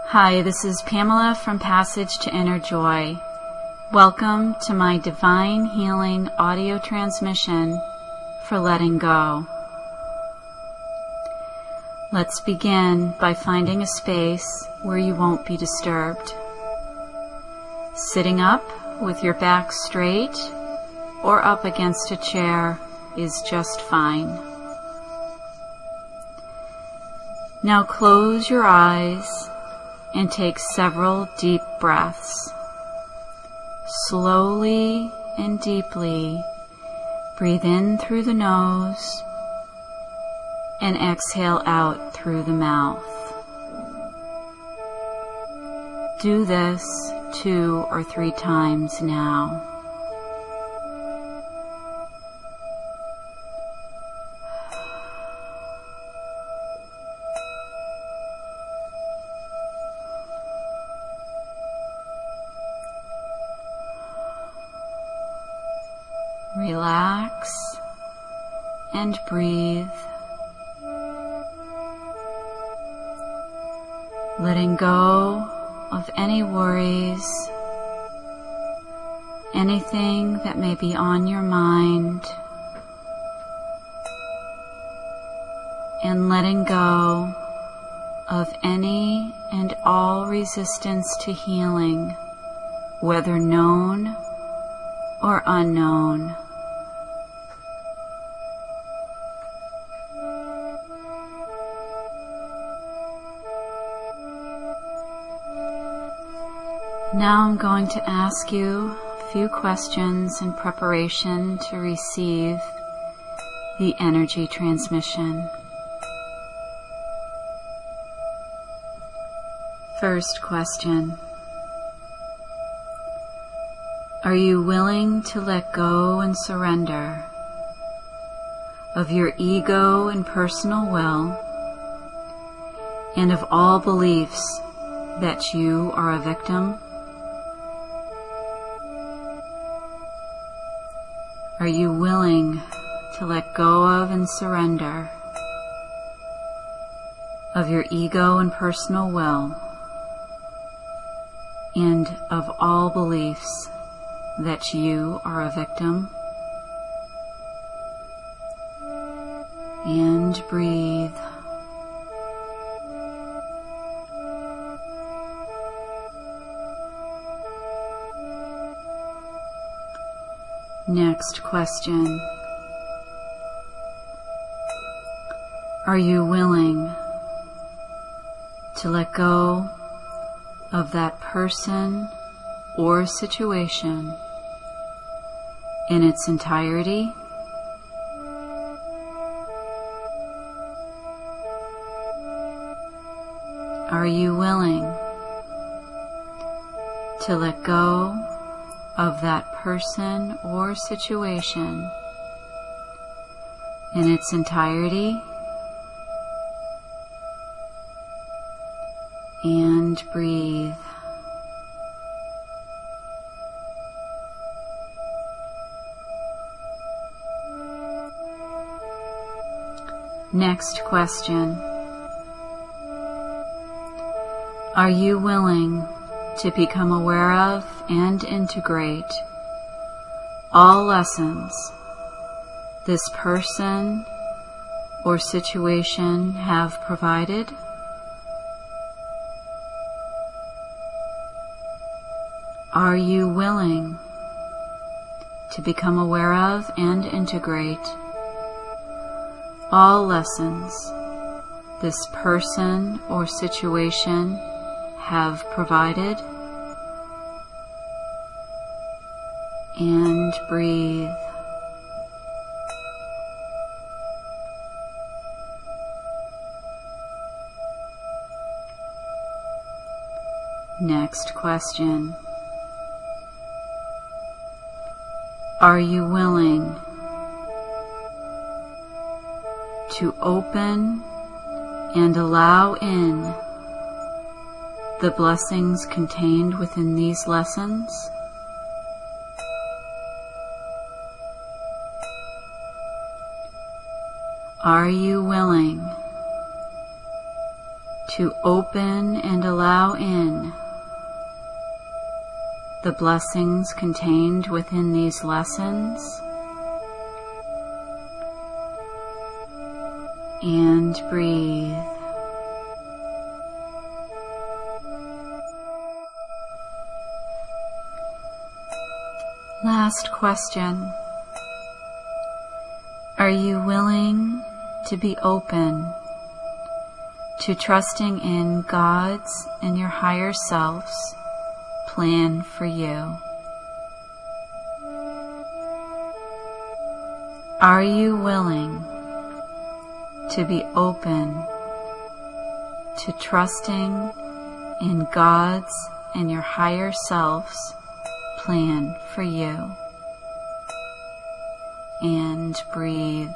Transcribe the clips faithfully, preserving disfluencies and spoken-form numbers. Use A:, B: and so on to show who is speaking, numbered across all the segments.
A: Hi, this is Pamela from Passage to Inner Joy. Welcome to my Divine Healing audio transmission for letting go. Let's begin by finding a space where you won't be disturbed. Sitting up with your back straight or up against a chair is just fine. Now close your eyes and take several deep breaths. Slowly and deeply breathe in through the nose and exhale out through the mouth. Do this two or three times now. Relax and breathe, letting go of any worries, anything that may be on your mind, and letting go of any and all resistance to healing, whether known or unknown. Now I'm going to ask you a few questions in preparation to receive the energy transmission. First question. Are you willing to let go and surrender of your ego and personal will and of all beliefs that you are a victim? Are you willing to let go of and surrender of your ego and personal will and of all beliefs that you are a victim? And breathe. Next question. Are you willing to let go of that person or situation in its entirety? Are you willing to let go of that person or situation in its entirety? And breathe. Next question. Are you willing to become aware of and integrate all lessons this person or situation have provided? Are you willing to become aware of and integrate all lessons this person or situation have provided? And breathe. Next question. Are you willing to open and allow in the blessings contained within these lessons? Are you willing to open and allow in the blessings contained within these lessons, and breathe. Last question. Are you willing to be open to trusting in God's and your higher self's plan for you? Are you willing to be open to trusting in God's and your higher self's plan for you? And breathe.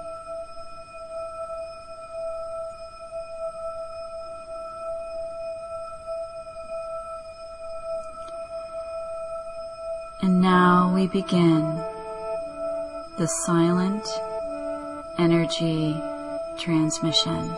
A: And now we begin the silent energy transmission.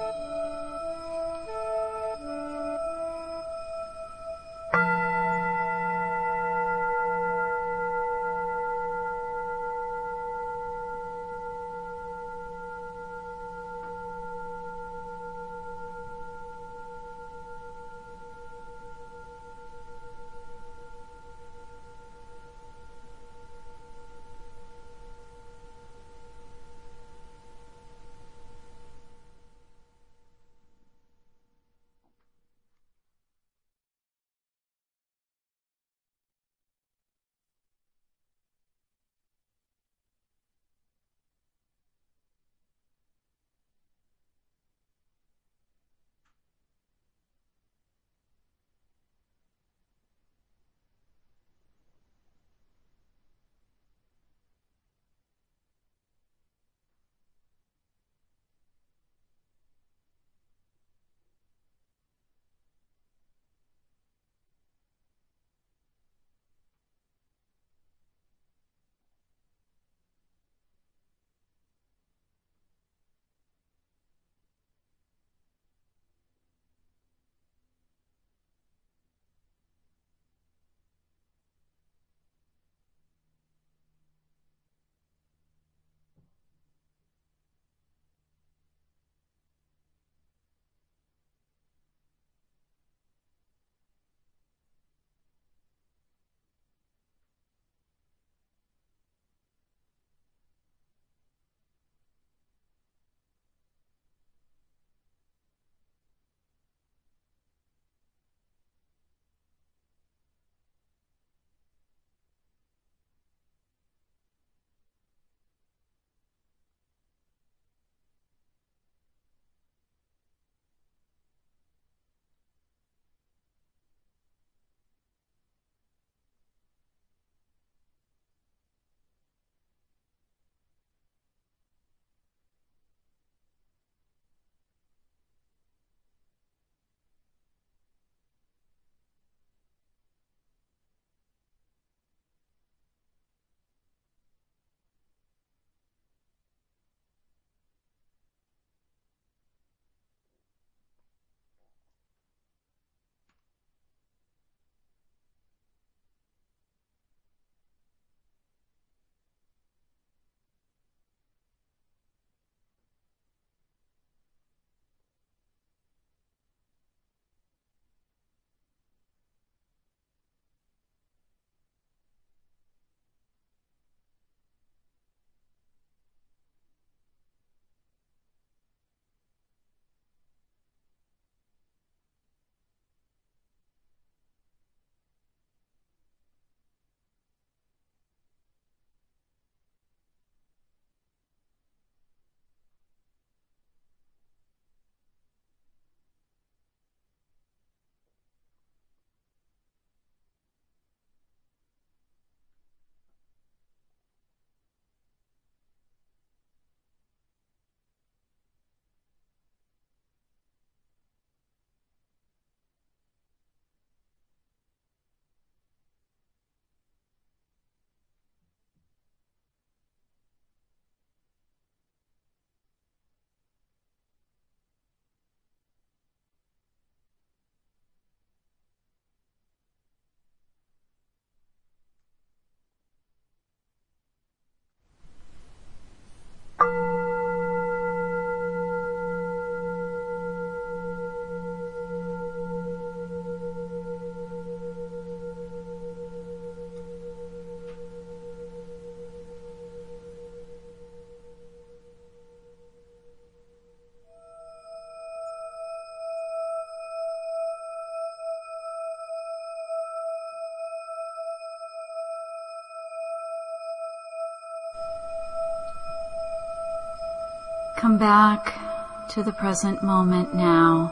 A: Come back to the present moment now.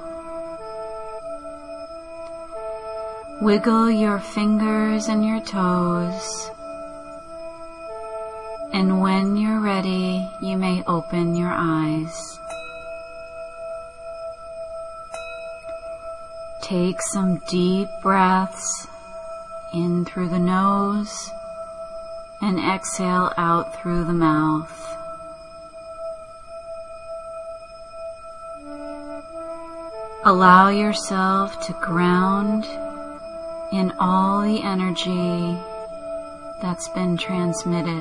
A: Wiggle your fingers and your toes, and when you're ready, you may open your eyes. Take some deep breaths in through the nose and exhale out through the mouth. Allow yourself to ground in all the energy that's been transmitted.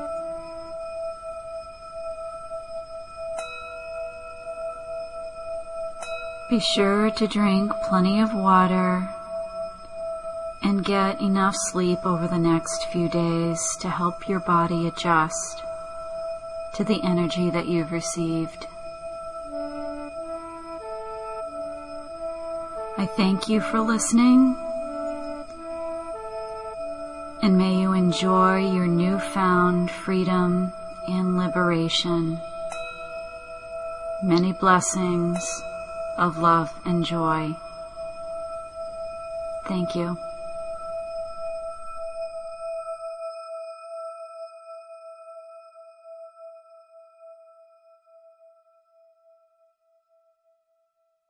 A: Be sure to drink plenty of water and get enough sleep over the next few days to help your body adjust to the energy that you've received. I thank you for listening, and may you enjoy your newfound freedom and liberation. Many blessings of love and joy. Thank you.